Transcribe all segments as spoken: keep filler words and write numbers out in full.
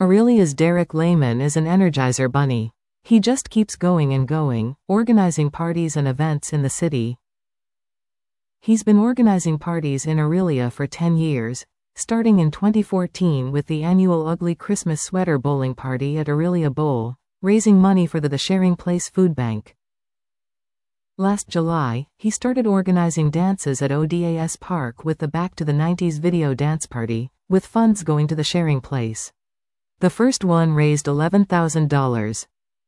Aurelia's Derek Lehman is an Energizer bunny. He just keeps going and going, organizing parties and events in the city. He's been organizing parties in Aurelia for ten years, starting in twenty fourteen with the annual Ugly Christmas Sweater Bowling Party at Aurelia Bowl, raising money for the The Sharing Place Food Bank. Last July, he started organizing dances at O D A S Park with the Back to the nineties video dance party, with funds going to the Sharing Place. The first one raised eleven thousand dollars.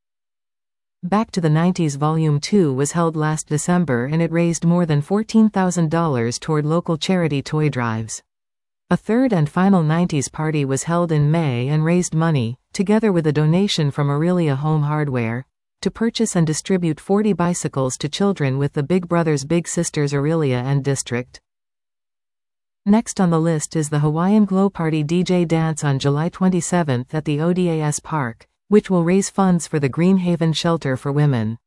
Back to the nineties Volume two was held last December and it raised more than fourteen thousand dollars toward local charity toy drives. A third and final nineties party was held in May and raised money, together with a donation from Aurelia Home Hardware, to purchase and distribute forty bicycles to children with the Big Brothers Big Sisters Aurelia and District. Next on the list is the Hawaiian Glow Party D J Dance on July twenty-seventh at the O D A S Park, which will raise funds for the Greenhaven Shelter for Women.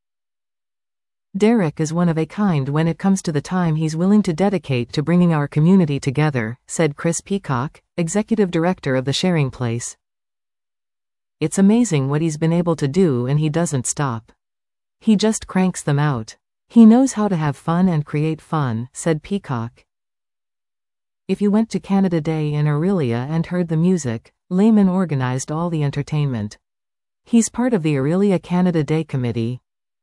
Derek is one of a kind when it comes to the time he's willing to dedicate to bringing our community together, said Chris Peacock, executive director of the Sharing Place. It's amazing what he's been able to do and he doesn't stop. He just cranks them out. He knows how to have fun and create fun, said Peacock. If you went to Canada Day in Aurelia and heard the music, Lehman organized all the entertainment. He's part of the Aurelia Canada Day Committee.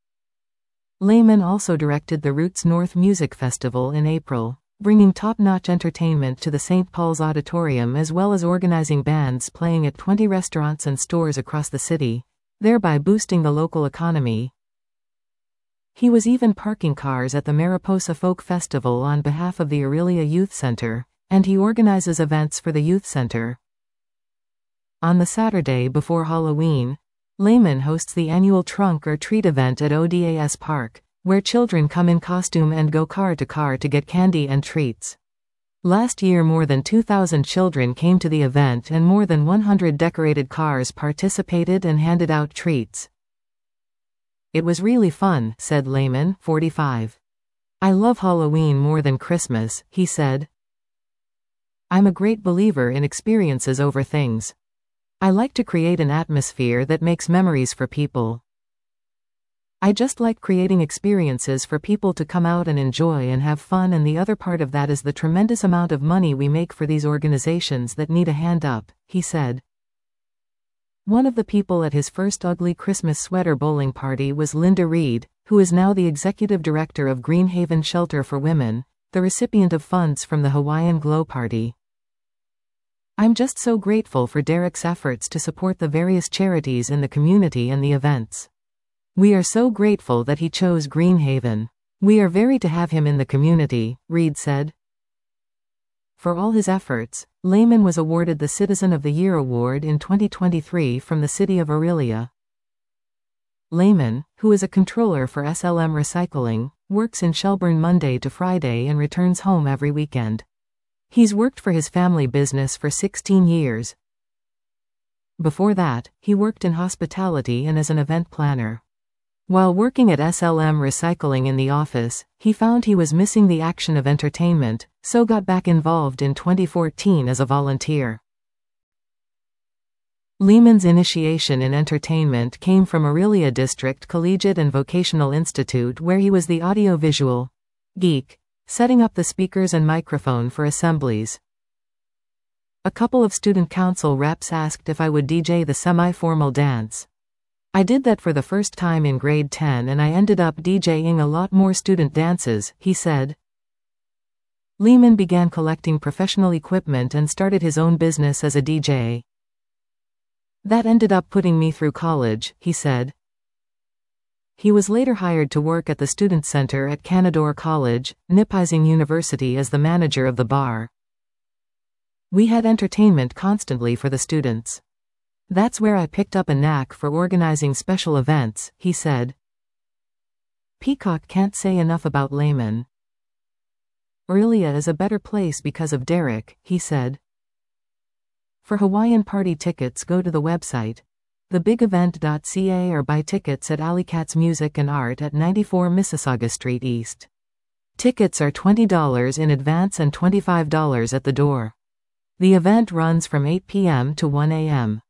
Lehman also directed the Roots North Music Festival in April, bringing top-notch entertainment to the Saint Paul's Auditorium as well as organizing bands playing at twenty restaurants and stores across the city, thereby boosting the local economy. He was even parking cars at the Mariposa Folk Festival on behalf of the Aurelia Youth Center, and he organizes events for the Youth Center. On the Saturday before Halloween, Lehman hosts the annual Trunk or Treat event at O D A S Park, where children come in costume and go car to car to get candy and treats. Last year more than two thousand children came to the event and more than one hundred decorated cars participated and handed out treats. It was really fun, said Lehman, forty-five. I love Halloween more than Christmas, he said. I'm a great believer in experiences over things. I like to create an atmosphere that makes memories for people. I just like creating experiences for people to come out and enjoy and have fun, and the other part of that is the tremendous amount of money we make for these organizations that need a hand up, he said. One of the people at his first Ugly Christmas Sweater Bowling Party was Linda Reed, who is now the executive director of Greenhaven Shelter for Women, the recipient of funds from the Hawaiian Glow Party. I'm just so grateful for Derek's efforts to support the various charities in the community and the events. We are so grateful that he chose Greenhaven. We are very to have him in the community, Reed said. For all his efforts, Lehman was awarded the Citizen of the Year Award in twenty twenty-three from the City of Aurelia. Lehman, who is a controller for S L M Recycling, works in Shelburne Monday to Friday and returns home every weekend. He's worked for his family business for sixteen years. Before that, he worked in hospitality and as an event planner. While working at S L M Recycling in the office, he found he was missing the action of entertainment, so got back involved in twenty fourteen as a volunteer. Lehman's initiation in entertainment came from Aurelia District Collegiate and Vocational Institute, where he was the audiovisual geek, setting up the speakers and microphone for assemblies. A couple of student council reps asked if I would D J the semi-formal dance. I did that for the first time in grade ten and I ended up DJing a lot more student dances, he said. Lehman began collecting professional equipment and started his own business as a D J. That ended up putting me through college, he said. He was later hired to work at the Student Center at Canadore College, Nipissing University as the manager of the bar. We had entertainment constantly for the students. That's where I picked up a knack for organizing special events, he said. Peacock can't say enough about Lehman. Aurelia is a better place because of Derek, he said. For Hawaiian party tickets, go to the website the big event dot c a or buy tickets at Alley Cats Music and Art at ninety-four Mississauga Street East. Tickets are twenty dollars in advance and twenty-five dollars at the door. The event runs from eight p m to one a m